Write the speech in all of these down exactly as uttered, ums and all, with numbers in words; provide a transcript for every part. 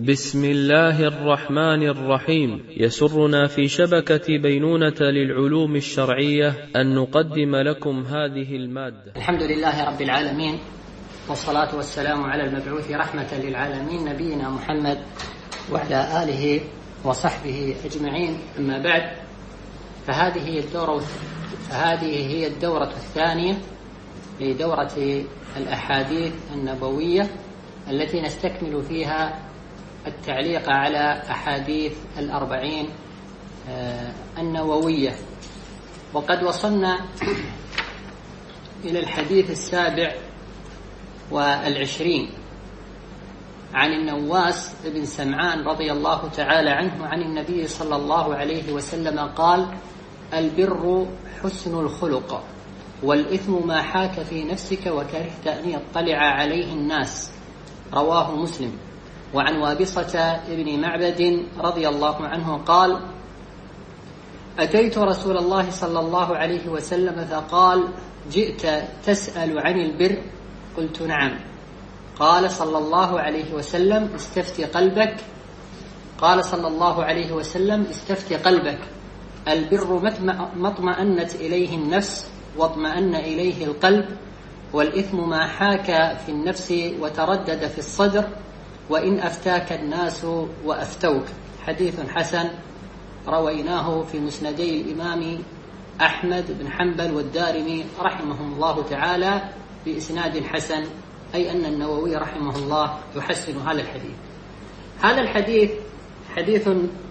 بسم الله الرحمن الرحيم. يسرنا في شبكة بينونة للعلوم الشرعية أن نقدم لكم هذه المادة. الحمد لله رب العالمين، والصلاة والسلام على المبعوث رحمة للعالمين نبينا محمد وعلى آله وصحبه أجمعين. أما بعد، فهذه هي الدورة فهذه هي الدورة الثانية لدورة الأحاديث النبوية التي نستكمل فيها التعليق على أحاديث الأربعين النووية، وقد وصلنا إلى الحديث السابع والعشرين عن النواس بن سمعان رضي الله تعالى عنه عن النبي صلى الله عليه وسلم قال: البر حسن الخلق، والإثم ما حاك في نفسك وكرهت أن يطلع عليه الناس. رواه مسلم. وعن وابصة ابن معبد رضي الله عنه قال: أتيت رسول الله صلى الله عليه وسلم فقال: جئت تسأل عن البر؟ قلت: نعم. قال صلى الله عليه وسلم: استفت قلبك. قال صلى الله عليه وسلم: استفت قلبك. البر ما اطمأنت إليه النفس واطمأن إليه القلب، والإثم ما حاك في النفس وتردد في الصدر، وإن أفتاك الناس وأفتوك. حديث حسن رويناه في مسندي الإمام أحمد بن حنبل والدارمي رحمهم الله تعالى بإسناد حسن، أي أن النووي رحمه الله يحسن هذا الحديث. هذا الحديث حديث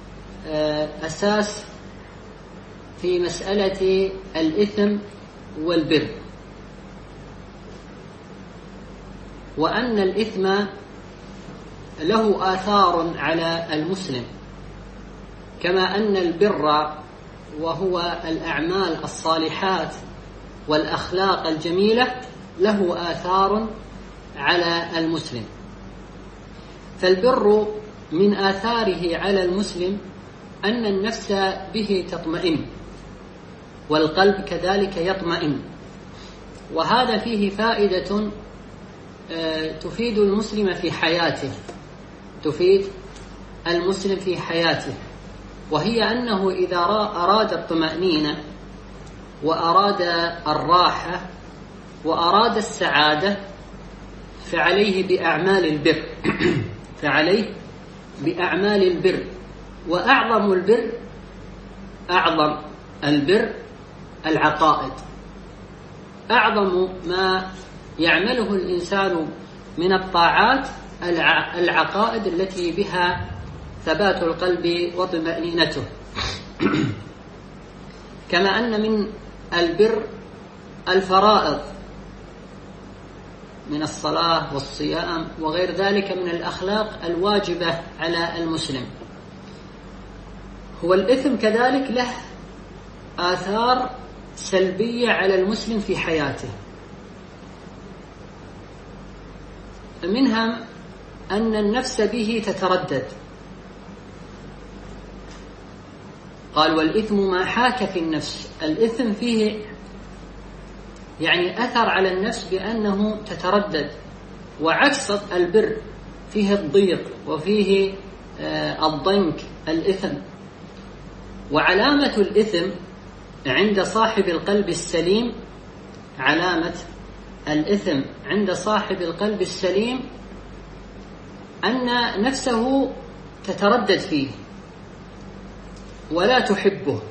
أساس في مسألة الإثم والبر، وأن الإثم له آثار على المسلم، كما أن البر وهو الأعمال الصالحات والأخلاق الجميلة له آثار على المسلم. فالبر من آثاره على المسلم أن النفس به تطمئن، والقلب كذلك يطمئن، وهذا فيه فائدة تفيد المسلم في حياته تفيد المسلم في حياته وهي أنه إذا أراد الطمأنينة وأراد الراحة وأراد السعادة فعليه بأعمال البر فعليه بأعمال البر وأعظم البر أعظم البر العقائد. أعظم ما يعمله الإنسان من الطاعات العقائد التي بها ثبات القلب وطمأنينته. كما أن من البر الفرائض من الصلاة والصيام وغير ذلك من الأخلاق الواجبة على المسلم. هو الإثم كذلك له آثار سلبية على المسلم في حياته، منها أن النفس به تتردد. قال: والإثم ما حاك في النفس. الإثم فيه يعني أثر على النفس بأنه تتردد، وعكس البر فيه الضيق وفيه الضنك الإثم. وعلامة الإثم عند صاحب القلب السليم علامة الإثم عند صاحب القلب السليم أن نفسه تتردد فيه ولا تحبه.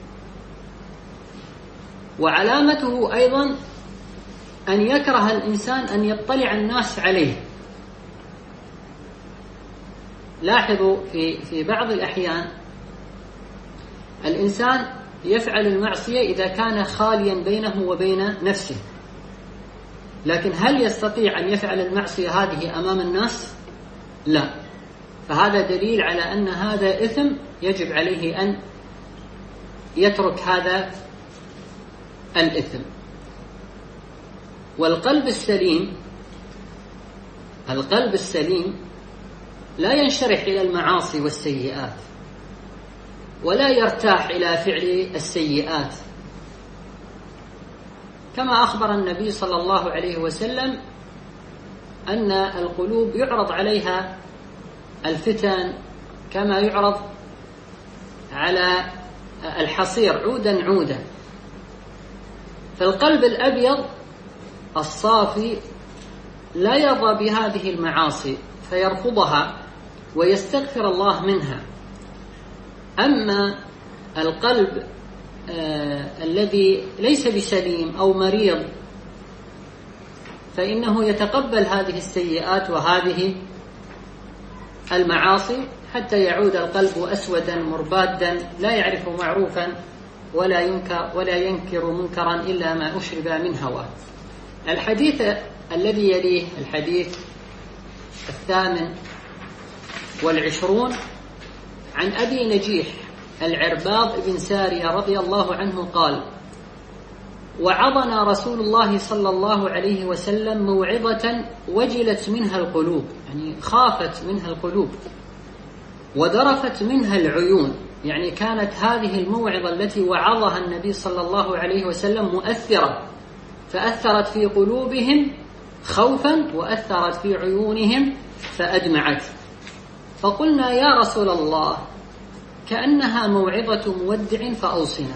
وعلامته أيضا أن يكره الإنسان أن يطلع الناس عليه. لاحظوا في في بعض الأحيان الإنسان يفعل المعصية إذا كان خاليا بينه وبين نفسه، لكن هل يستطيع أن يفعل المعصية هذه أمام الناس؟ لا. فهذا دليل على أن هذا إثم يجب عليه أن يترك هذا الإثم. والقلب السليم القلب السليم لا ينشرح إلى المعاصي والسيئات ولا يرتاح إلى فعل السيئات، كما أخبر النبي صلى الله عليه وسلم أن القلوب يعرض عليها الفتن كما يعرض على الحصير عودا عودا، فالقلب الأبيض الصافي لا يرضى بهذه المعاصي فيرفضها ويستغفر الله منها. أما القلب آه الذي ليس بسليم أو مريض فإنه يتقبل هذه السيئات وهذه المعاصي حتى يعود القلب أسودا مربادا لا يعرف معروفا ولا ينكر ولا ينكر منكرا إلا ما أشرب من هواه. الحديث الذي يليه الحديث الثامن والعشرون عن أبي نجيح العرباض بن سارية رضي الله عنه قال: وعظنا رسول الله صلى الله عليه وسلم موعظة وجلت منها القلوب، يعني خافت منها القلوب وذرفت منها العيون، يعني كانت هذه الموعظة التي وعظها النبي صلى الله عليه وسلم مؤثرة، فأثرت في قلوبهم خوفا وأثرت في عيونهم فأدمعت. فقلنا يا رسول الله كأنها موعظة مودع فأوصنا.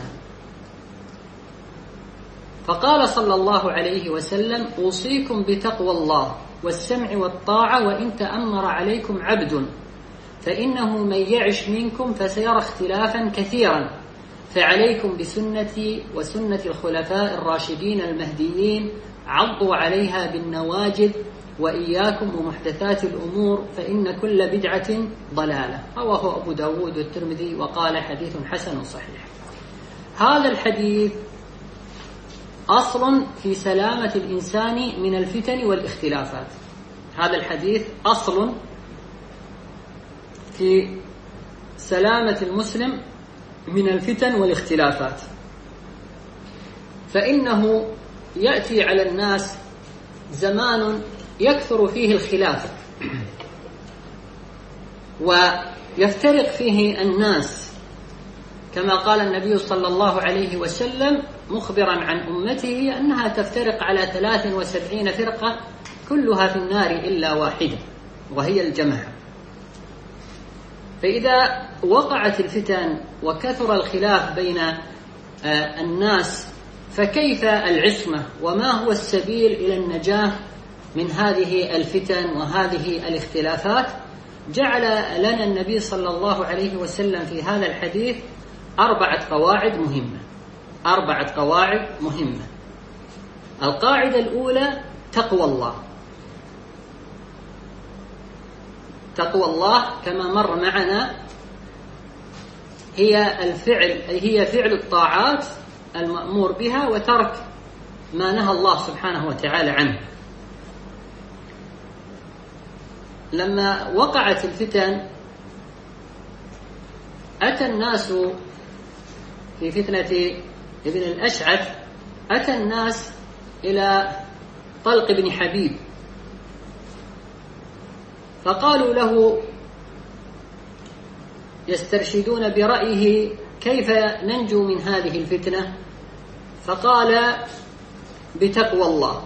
فقال صلى الله عليه وسلم: أوصيكم بتقوى الله والسمع والطاعة وإن تأمر عليكم عبد، فإنه من يعش منكم فسيرى اختلافا كثيرا، فعليكم بسنتي وسنة الخلفاء الراشدين المهديين، عضوا عليها بالنواجذ، وإياكم ومحدثات الأمور فإن كل بدعة ضلالة. رواه أبو داود والترمذي وقال حديث حسن صحيح. هذا الحديث أصل في سلامة الإنسان من الفتن والاختلافات. هذا الحديث أصل في سلامة المسلم من الفتن والاختلافات، فإنه يأتي على الناس زمان يكثر فيه الخلاف ويفترق فيه الناس، كما قال النبي صلى الله عليه وسلم مخبرا عن أمته أنها تفترق على ثلاث وسبعين فرقة كلها في النار إلا واحدة وهي الجماعة. فإذا وقعت الفتن وكثر الخلاف بين الناس فكيف العصمة وما هو السبيل إلى النجاة من هذه الفتن وهذه الاختلافات؟ جعل لنا النبي صلى الله عليه وسلم في هذا الحديث أربعة قواعد مهمة أربعة قواعد مهمة. القاعدة الأولى تقوى الله. تقوى الله كما مر معنا هي الفعل هي فعل الطاعات المأمور بها وترك ما نهى الله سبحانه وتعالى عنه. لما وقعت الفتن أتى الناس في فتنة ابن الأشعث أتى الناس إلى طلق بن حبيب فقالوا له يسترشدون برأيه كيف ننجو من هذه الفتنة، فقال بتقوى الله.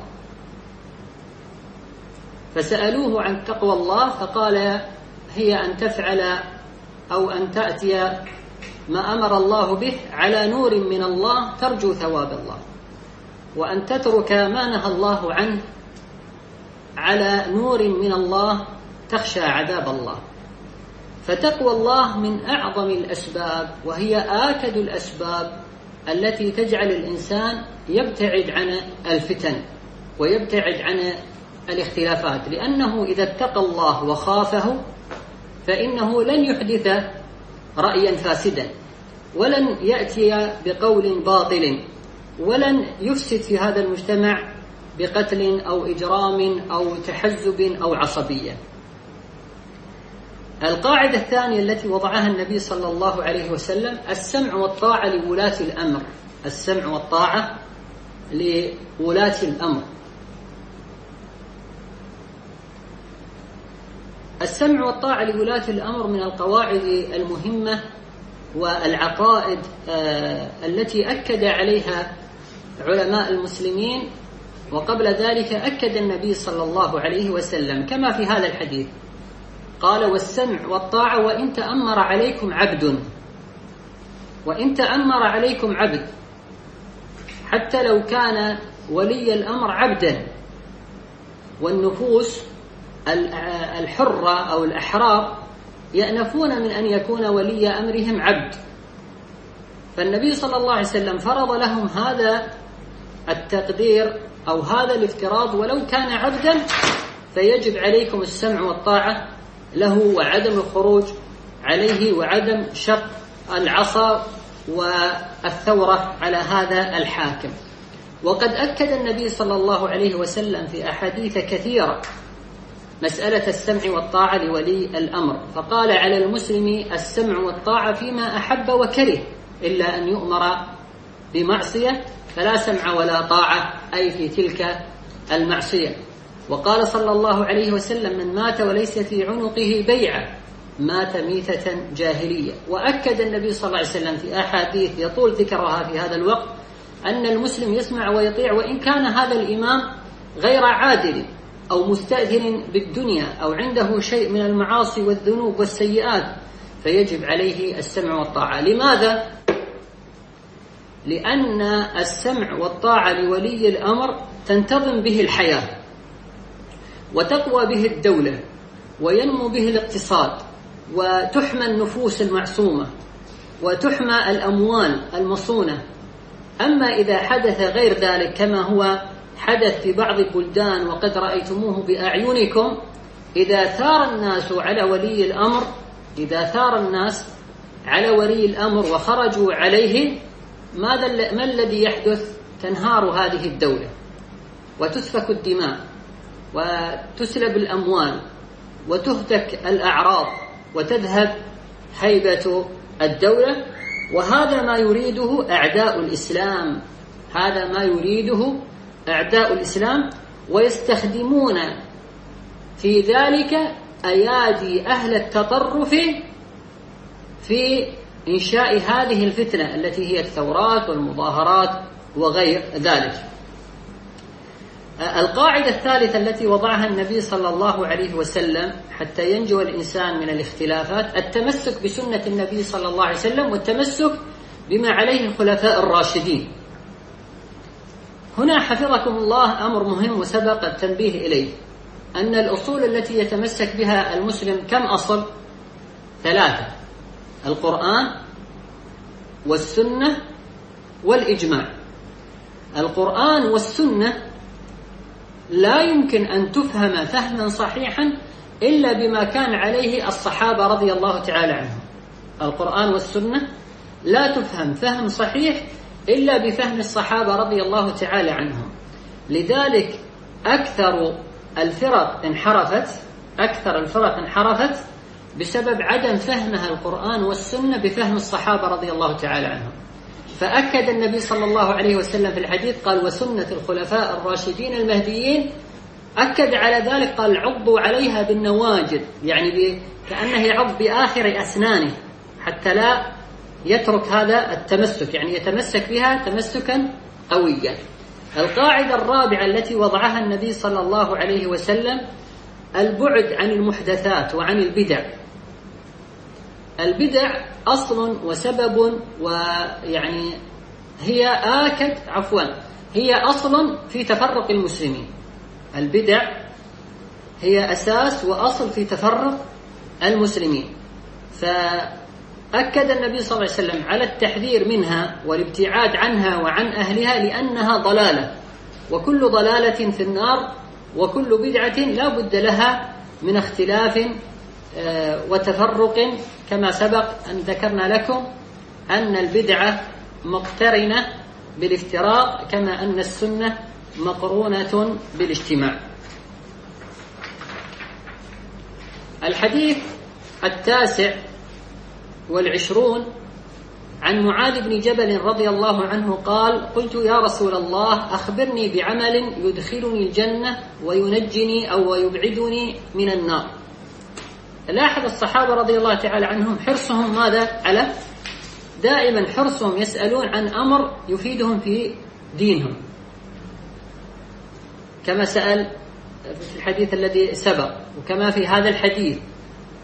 فسألوه عن تقوى الله فقال هي أن تفعل أو أن تأتي ما أمر الله به على نور من الله ترجو ثواب الله، وأن تترك ما نهى الله عنه على نور من الله تخشى عذاب الله. فتقوى الله من أعظم الأسباب وهي آكد الأسباب التي تجعل الإنسان يبتعد عن الفتن ويبتعد عن الاختلافات، لأنه إذا اتقى الله وخافه فإنه لن يحدث رأيا فاسدا ولن يأتي بقول باطل ولن يفسد في هذا المجتمع بقتل أو إجرام أو تحزب أو عصبية. القاعدة الثانية التي وضعها النبي صلى الله عليه وسلم السمع والطاعة لولاة الأمر. السمع والطاعة لولاة الأمر. السمع والطاعة لولاة الأمر من القواعد المهمة والعقائد التي أكد عليها علماء المسلمين، وقبل ذلك أكد النبي صلى الله عليه وسلم كما في هذا الحديث قال والسمع والطاعة وإن تأمر عليكم عبد، وإن تأمر عليكم عبد، حتى لو كان ولي الأمر عبدا. والنفوس الحرة أو الأحرار يأنفون من أن يكون ولي أمرهم عبد، فالنبي صلى الله عليه وسلم فرض لهم هذا التقدير أو هذا الافتراض، ولو كان عبدا فيجب عليكم السمع والطاعة له وعدم الخروج عليه وعدم شق العصا والثورة على هذا الحاكم. وقد أكد النبي صلى الله عليه وسلم في أحاديث كثيرة مسألة السمع والطاعة لولي الأمر، فقال على المسلم السمع والطاعة فيما أحب وكره، إلا أن يؤمر بمعصية فلا سمع ولا طاعة، أي في تلك المعصية. وقال صلى الله عليه وسلم من مات وليس في عنقه بيعة مات ميتة جاهلية. وأكد النبي صلى الله عليه وسلم في أحاديث يطول ذكرها في هذا الوقت أن المسلم يسمع ويطيع وإن كان هذا الإمام غير عادل أو مستأذن بالدنيا أو عنده شيء من المعاصي والذنوب والسيئات، فيجب عليه السمع والطاعة. لماذا؟ لأن السمع والطاعة لولي الأمر تنتظم به الحياة وتقوى به الدولة وينمو به الاقتصاد وتحمى النفوس المعصومة وتحمى الأموال المصونة. أما إذا حدث غير ذلك كما هو حدث في بعض البلدان وقد رأيتموه بأعينكم، إذا ثار الناس على ولي الأمر إذا ثار الناس على ولي الأمر وخرجوا عليه، ماذا ما الذي يحدث؟ تنهار هذه الدولة وتسفك الدماء وتسلب الأموال وتهتك الأعراض وتذهب هيبة الدولة. وهذا ما يريده أعداء الإسلام هذا ما يريده أعداء الإسلام ويستخدمون في ذلك أيادي أهل التطرف في إنشاء هذه الفتنة التي هي الثورات والمظاهرات وغير ذلك. القاعدة الثالثة التي وضعها النبي صلى الله عليه وسلم حتى ينجو الإنسان من الاختلافات التمسك بسنة النبي صلى الله عليه وسلم والتمسك بما عليه الخلفاء الراشدين. هنا حفظكم الله أمر مهم وسبق التنبيه إليه، أن الأصول التي يتمسك بها المسلم كم أصل؟ ثلاثة: القرآن والسنة والإجماع. القرآن والسنة لا يمكن أن تفهم فهما صحيحا إلا بما كان عليه الصحابة رضي الله تعالى عنهم. القرآن والسنة لا تفهم فهم صحيح إلا بفهم الصحابة رضي الله تعالى عنهم. لذلك أكثر الفرق انحرفت أكثر الفرق انحرفت بسبب عدم فهمها القرآن والسنة بفهم الصحابة رضي الله تعالى عنهم. فأكد النبي صلى الله عليه وسلم في الحديث قال وسنة الخلفاء الراشدين المهديين، أكد على ذلك قال عضوا عليها بالنواجذ، يعني كأنه يعض بآخر أسنانه حتى لا يترك هذا التمسك، يعني يتمسك بها تمسكا قويا. القاعدة الرابعة التي وضعها النبي صلى الله عليه وسلم البعد عن المحدثات وعن البدع. البدع أصل وسبب ويعني هي آكد عفوا هي أصل في تفرق المسلمين. البدع هي أساس وأصل في تفرق المسلمين، فأكد النبي صلى الله عليه وسلم على التحذير منها والابتعاد عنها وعن أهلها لأنها ضلالة، وكل ضلالة في النار، وكل بدعة لا بد لها من اختلاف وتفرق، كما سبق أن ذكرنا لكم أن البدعة مقترنة بالافتراق كما أن السنة مقرونة بالاجتماع. الحديث التاسع والعشرون عن معاذ بن جبل رضي الله عنه قال قلت يا رسول الله أخبرني بعمل يدخلني الجنة وينجني أو يبعدني من النار. لاحظ الصحابة رضي الله تعالى عنهم حرصهم ماذا على دائما حرصهم يسألون عن أمر يفيدهم في دينهم، كما سأل في الحديث الذي سبق وكما في هذا الحديث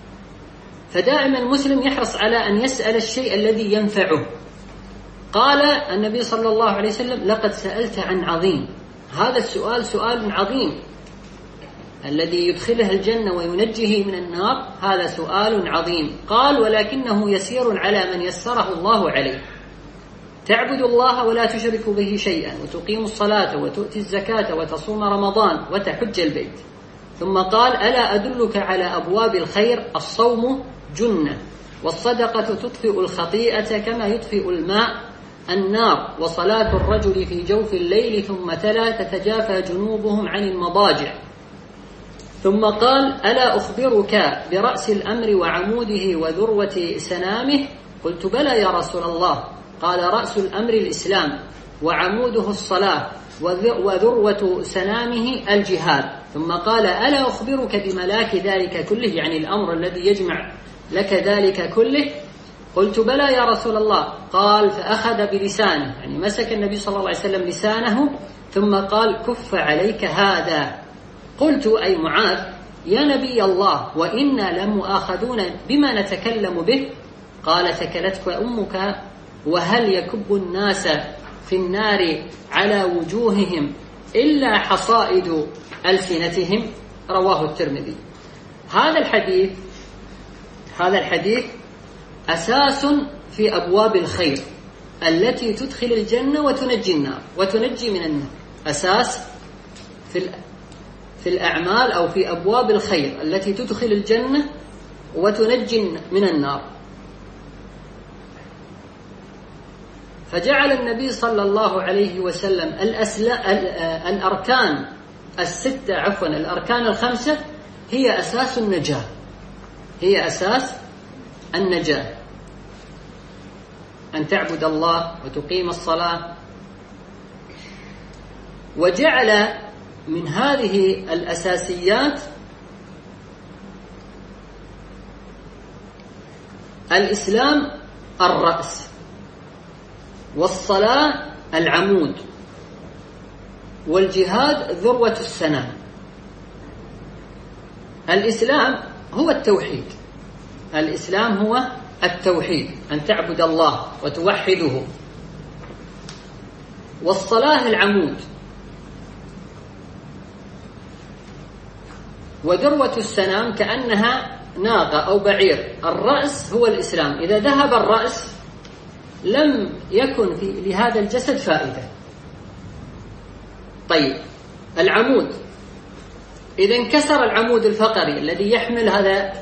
فدائما المسلم يحرص على أن يسأل الشيء الذي ينفعه. قال النبي صلى الله عليه وسلم: لقد سألت عن عظيم. هذا السؤال سؤال عظيم، الذي يدخله الجنة وينجيه من النار، هذا سؤال عظيم. قال: ولكنه يسير على من يسره الله عليه. تعبد الله ولا تشرك به شيئا، وتقيم الصلاة، وتؤتي الزكاة، وتصوم رمضان، وتحج البيت. ثم قال: ألا أدلك على أبواب الخير؟ الصوم جنة، والصدقة تطفئ الخطيئة كما يطفئ الماء النار، وصلاة الرجل في جوف الليل. ثم تلا: تتجافى جنوبهم عن المضاجع. ثم قال: ألا أخبرك برأس الأمر وعموده وذروة سنامه؟ قلت: بلى يا رسول الله. قال: رأس الأمر الإسلام، وعموده الصلاة، وذروة سنامه الجهاد. ثم قال: ألا أخبرك بملاك ذلك كله؟ يعني الأمر الذي يجمع لك ذلك كله. قلت: بلى يا رسول الله. قال: فأخذ بلسانه، يعني مسك النبي صلى الله عليه وسلم لسانه، ثم قال: كف عليك هذا. قلت: أي معاذ يا نبي الله، وإنا لمؤاخذون بما نتكلم به؟ قال: ثكلتك أمك، وهل يكب الناس في النار على وجوههم إلا حصائد ألسنتهم؟ رواه الترمذي. هذا الحديث هذا الحديث أساس في أبواب الخير التي تدخل الجنة وتنجي النار وتنجي من النار. أساس في في الأعمال أو في أبواب الخير التي تدخل الجنة وتنجي من النار. فجعل النبي صلى الله عليه وسلم الأركان الستة عفوا الأركان الخمسة هي أساس النجاة هي أساس النجاة أن تعبد الله وتقيم الصلاة. وجعل من هذه الأساسيات الإسلام الرأس، والصلاة العمود، والجهاد ذروة السنام. الإسلام هو التوحيد الإسلام هو التوحيد، أن تعبد الله وتوحده. والصلاة العمود، وذروة السنام كأنها ناقة أو بعير. الرأس هو الإسلام، إذا ذهب الرأس لم يكن في لهذا الجسد فائدة. طيب، العمود، إذا انكسر العمود الفقري الذي يحمل هذا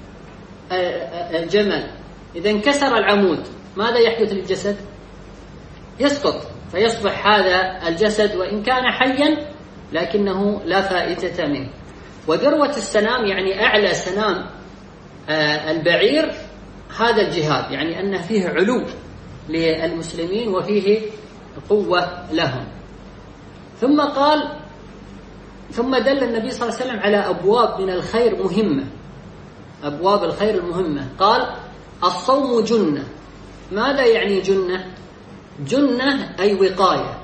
الجمل، إذا انكسر العمود ماذا يحدث للجسد؟ يسقط، فيصبح هذا الجسد وإن كان حيا لكنه لا فائدة منه. وذروة السنام يعني أعلى سنام البعير هذا الجهاد، يعني أن فيه علو للمسلمين وفيه قوة لهم. ثم قال ثم دل النبي صلى الله عليه وسلم على أبواب من الخير مهمة، أبواب الخير المهمة. قال: الصوم جنة. ماذا يعني جنة؟ جنة أي وقاية،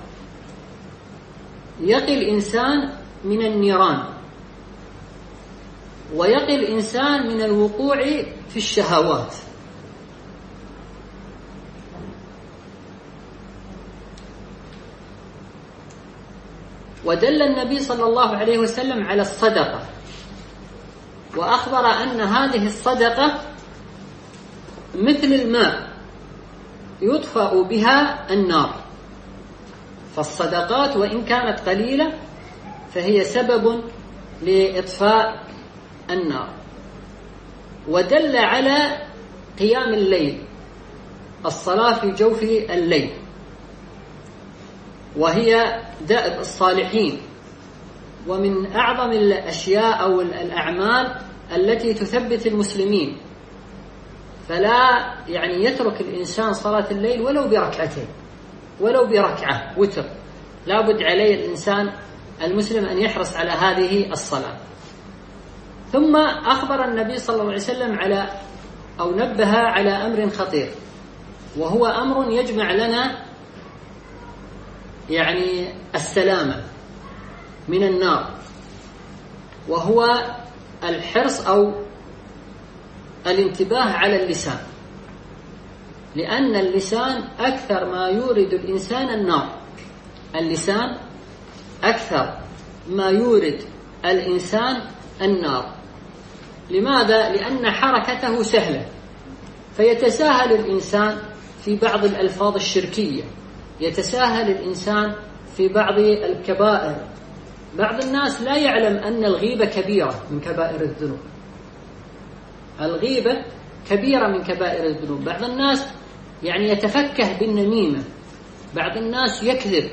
يقي الإنسان من النيران، ويقي الإنسان من الوقوع في الشهوات. ودل النبي صلى الله عليه وسلم على الصدقة، وأخبر أن هذه الصدقة مثل الماء يطفأ بها النار. فالصدقات وإن كانت قليلة فهي سبب لإطفاء النار. ودل على قيام الليل، الصلاة في جوف الليل، وهي دأب الصالحين، ومن أعظم الأشياء أو الأعمال التي تثبت المسلمين. فلا يعني يترك الإنسان صلاة الليل ولو بركعتين، ولو بركعة وتر، لا بد عليه الإنسان المسلم أن يحرص على هذه الصلاة. ثم أخبر النبي صلى الله عليه وسلم على أو نبه على أمر خطير، وهو أمر يجمع لنا يعني السلامة من النار، وهو الحرص أو الانتباه على اللسان، لأن اللسان أكثر ما يورد الإنسان النار. اللسان أكثر ما يورد الإنسان النار. لماذا؟ لأن حركته سهلة، فيتساهل الإنسان في بعض الألفاظ الشركية، يتساهل الإنسان في بعض الكبائر. بعض الناس لا يعلم أن الغيبة كبيرة من كبائر الذنوب، الغيبة كبيرة من كبائر الذنوب. بعض الناس يعني يتفكه بالنميمة، بعض الناس يكذب،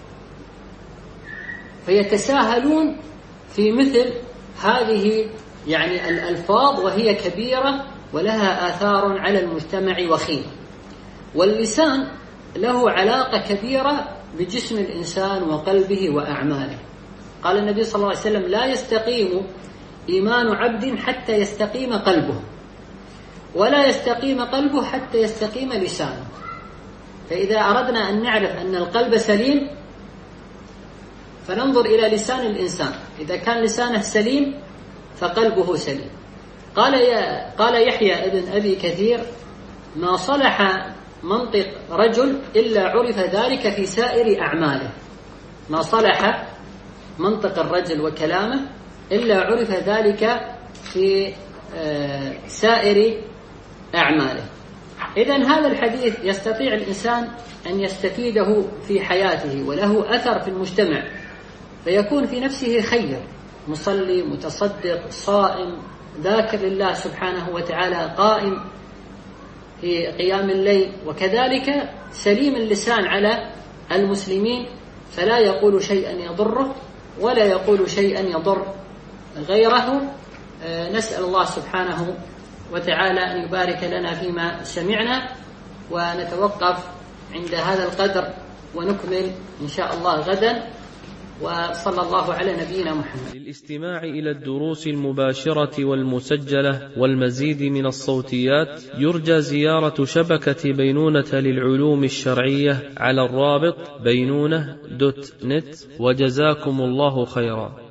فيتساهلون في مثل هذه يعني الألفاظ، وهي كبيرة ولها آثار على المجتمع وخيمة. واللسان له علاقة كبيرة بجسم الإنسان وقلبه وأعماله. قال النبي صلى الله عليه وسلم: لا يستقيم إيمان عبد حتى يستقيم قلبه، ولا يستقيم قلبه حتى يستقيم لسانه. فإذا أردنا أن نعرف أن القلب سليم فننظر إلى لسان الإنسان، إذا كان لسانه سليم فقلبه سليم. قال يا قال يحيى ابن أبي كثير: ما صلح منطق رجل إلا عرف ذلك في سائر أعماله. ما صلح منطق الرجل وكلامه إلا عرف ذلك في سائر أعماله. إذن هذا الحديث يستطيع الإنسان أن يستفيده في حياته، وله أثر في المجتمع، فيكون في نفسه خير، مصلي، متصدق، صائم، ذاكر لله سبحانه وتعالى، قائم في قيام الليل. وكذلك سليم اللسان على المسلمين، فلا يقول شيئا يضره ولا يقول شيئا يضر غيره. نسأل الله سبحانه وتعالى أن يبارك لنا فيما سمعنا، ونتوقف عند هذا القدر ونكمل إن شاء الله غدا. وصلى الله على نبينا محمد. للاستماع إلى الدروس المباشرة والمسجلة والمزيد من الصوتيات يرجى زيارة شبكة بينونة للعلوم الشرعية على الرابط بينونة دوت نت، وجزاكم الله خيرا.